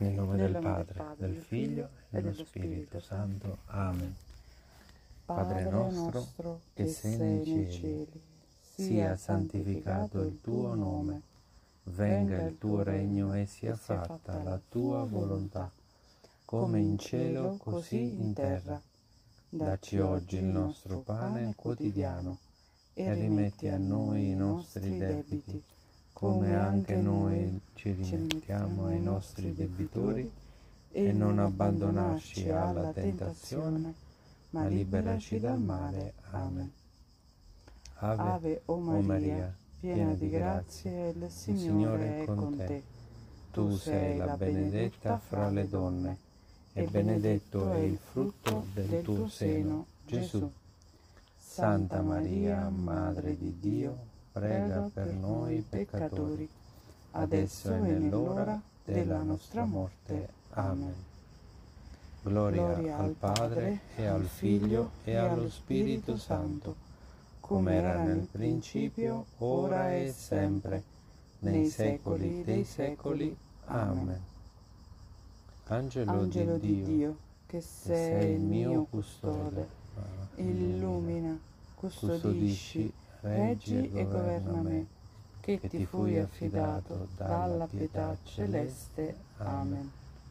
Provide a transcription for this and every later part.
Nel nome del Padre, del Figlio e dello Spirito Santo. Amen. Padre nostro, che sei nei cieli, sia santificato il tuo nome. Venga il tuo regno e sia fatta la tua volontà, come in cielo, così in terra. Dacci oggi il nostro pane quotidiano e rimetti a noi i nostri debiti, come anche noi ci rimettiamo ai nostri debitori, e non abbandonarci alla tentazione, ma liberaci dal male. Amen. Ave o Maria, piena di grazia, il Signore è con te. Tu sei la benedetta fra le donne, e benedetto è il frutto del tuo seno, Gesù. Santa Maria, Madre di Dio, prega per noi peccatori, adesso e nell'ora della nostra morte. Amen. Gloria al Padre, e al Figlio, e allo Spirito Santo, come era nel principio, ora e sempre, nei secoli dei secoli. Amen. Angelo di Dio, che sei il mio custode, illumina, custodisci, reggi e governa me, che ti fui affidato dalla pietà celeste. Amen.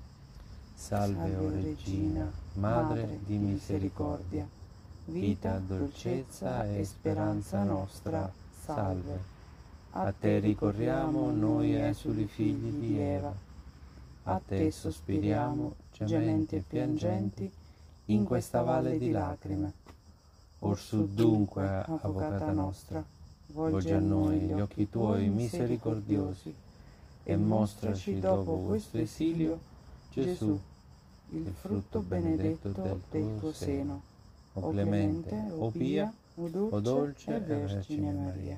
Salve, o Regina, Madre di misericordia, vita, dolcezza e speranza nostra, salve. A te ricorriamo noi esuli figli di Eva, a te sospiriamo, gementi e piangenti, in questa valle di lacrime. Orsù dunque, Avvocata nostra, volgi a noi gli occhi tuoi misericordiosi, e mostraci dopo questo esilio Gesù, il frutto benedetto del tuo seno, o clemente, o pia, o dolce e Vergine Maria.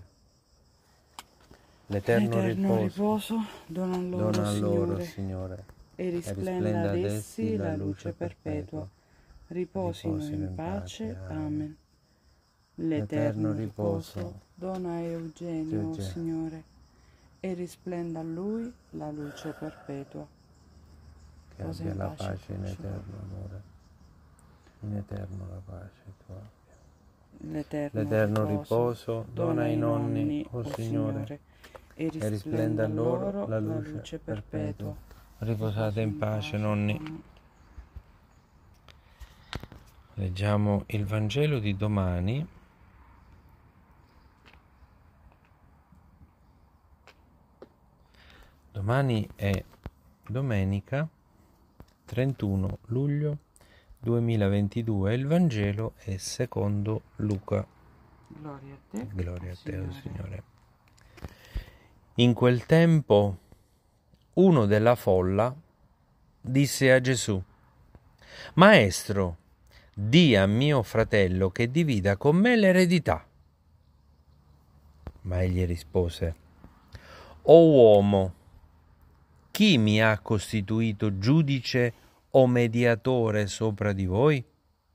L'eterno riposo dona loro, Signore, e risplenda ad essi la luce perpetua. Riposino in pace. Amen. L'eterno riposo dona a Eugenio, Signore, e risplenda a lui la luce perpetua. Che abbia la pace in eterno amore, in eterno la pace tu abbia. L'eterno riposo dona ai nonni, o Signore, e risplenda a loro la luce perpetua. Riposate in pace, nonni. Leggiamo il Vangelo di domani. Domani è domenica 31 luglio 2022. Il Vangelo è secondo Luca. Gloria a te, o Signore. In quel tempo uno della folla disse a Gesù: Maestro, di a mio fratello che divida con me l'eredità. Ma egli rispose: O uomo, chi mi ha costituito giudice o mediatore sopra di voi?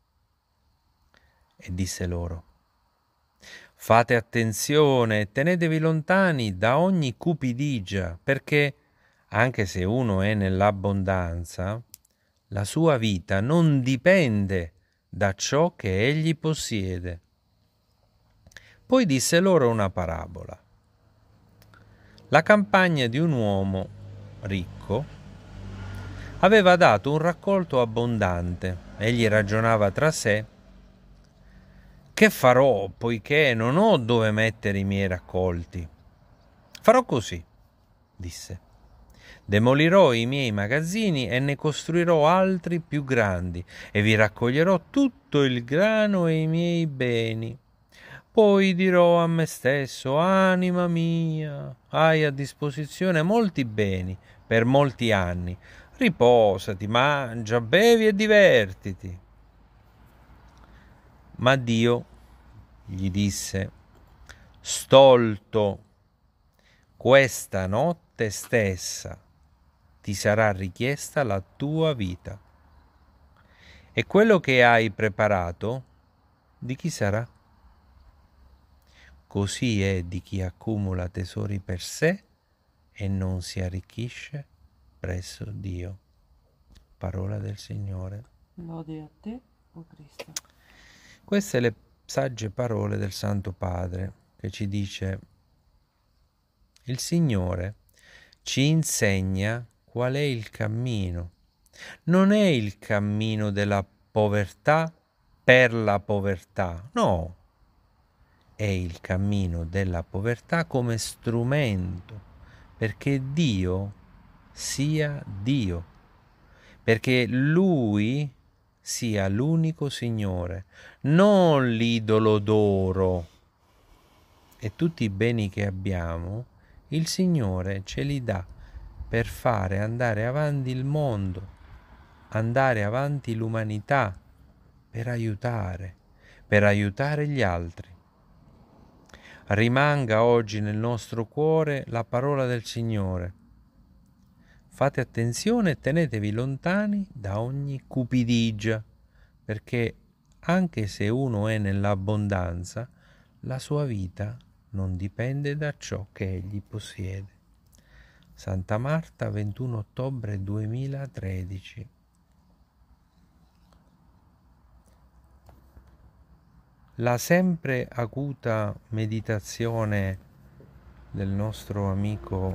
E disse loro: Fate attenzione e tenetevi lontani da ogni cupidigia, perché, anche se uno è nell'abbondanza, la sua vita non dipende da ciò che egli possiede. Poi disse loro una parabola. La campagna di un uomo ricco aveva dato un raccolto abbondante. Egli ragionava tra sé: che farò, poiché non ho dove mettere i miei raccolti? Farò così, disse. Demolirò i miei magazzini e ne costruirò altri più grandi, e vi raccoglierò tutto il grano e i miei beni. Poi dirò a me stesso: anima mia, hai a disposizione molti beni per molti anni. Riposati, mangia, bevi e divertiti. Ma Dio gli disse: stolto, questa notte stessa ti sarà richiesta la tua vita. E quello che hai preparato, di chi sarà? Così è di chi accumula tesori per sé e non si arricchisce presso Dio. parola del Signore. Lode a te, o Cristo. Queste le sagge parole del Santo Padre, che ci dice: il Signore ci insegna qual è il cammino. Non è il cammino della povertà per la povertà, no. È il cammino della povertà come strumento perché Dio sia Dio, perché Lui sia l'unico Signore, non l'idolo d'oro. E tutti i beni che abbiamo, il Signore ce li dà per fare andare avanti il mondo, andare avanti l'umanità, per aiutare gli altri. Rimanga oggi nel nostro cuore la parola del Signore. Fate attenzione e tenetevi lontani da ogni cupidigia, perché anche se uno è nell'abbondanza, la sua vita non dipende da ciò che egli possiede. Santa Marta, 21 ottobre 2013. La sempre acuta meditazione del nostro amico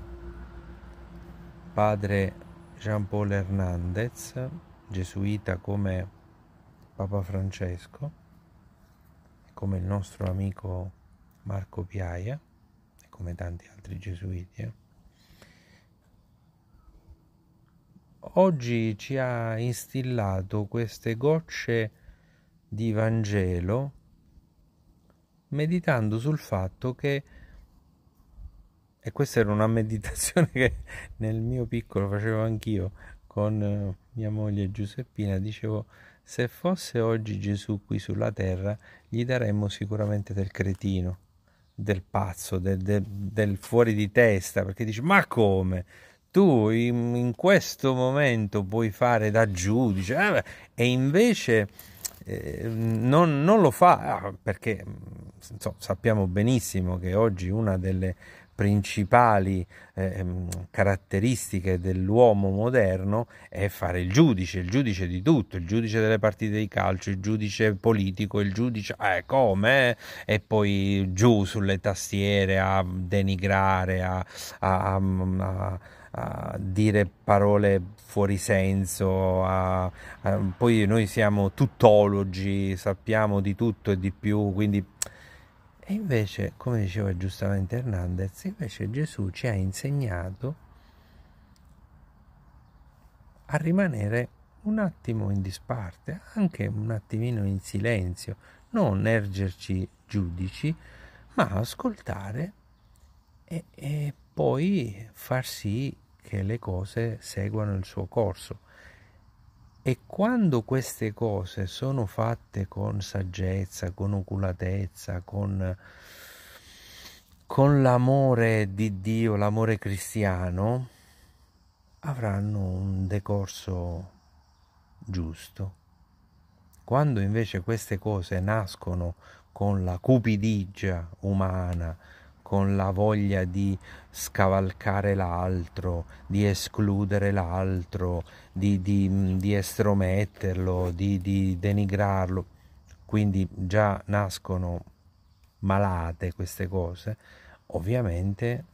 padre Jean-Paul Hernandez, gesuita come Papa Francesco, come il nostro amico Marco Piaia e come tanti altri gesuiti. Oggi ci ha instillato queste gocce di Vangelo meditando sul fatto che, e questa era una meditazione che nel mio piccolo facevo anch'io con mia moglie Giuseppina, dicevo: se fosse oggi Gesù qui sulla terra gli daremmo sicuramente del cretino, del pazzo, del fuori di testa, perché dici: ma come? Tu in questo momento puoi fare da giudice, e invece non lo fa, perché sappiamo benissimo che oggi una delle principali caratteristiche dell'uomo moderno è fare il giudice di tutto, il giudice delle partite di calcio, il giudice politico, il giudice come, e poi giù sulle tastiere a denigrare, a dire parole fuori senso, poi noi siamo tuttologi, sappiamo di tutto e di più, quindi. E invece, come diceva giustamente Hernandez, invece Gesù ci ha insegnato a rimanere un attimo in disparte, anche un attimino in silenzio, non ergerci giudici, ma ascoltare e poi far sì che le cose seguano il suo corso. E quando queste cose sono fatte con saggezza, con oculatezza, con l'amore di Dio, l'amore cristiano, avranno un decorso giusto. Quando invece queste cose nascono con la cupidigia umana, con la voglia di scavalcare l'altro, di escludere l'altro, di estrometterlo, di denigrarlo, quindi già nascono malate queste cose, ovviamente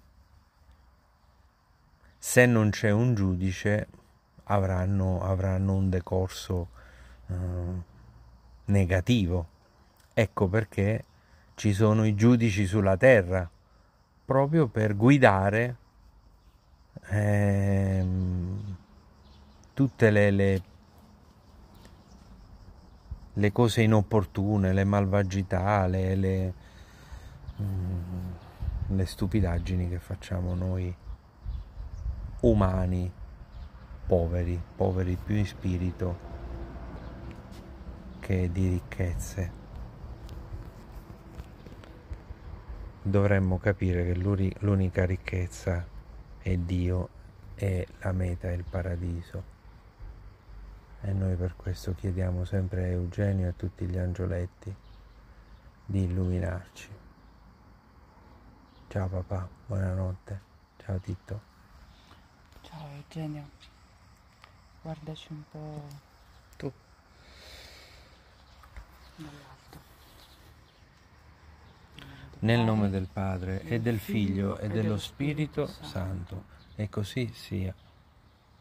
se non c'è un giudice avranno un decorso negativo. Ecco perché ci sono i giudici sulla terra, proprio per guidare tutte le cose inopportune, le malvagità, le stupidaggini che facciamo noi umani, poveri più in spirito che di ricchezze. Dovremmo capire che l'unica ricchezza è Dio e la meta è il paradiso. E noi per questo chiediamo sempre a Eugenio e a tutti gli angioletti di illuminarci. Ciao papà, buonanotte. Ciao Tito. Ciao Eugenio. Guardaci un po' Tu. dall'alto. Nel nome del Padre, e del Figlio, e dello Spirito Santo. E così sia.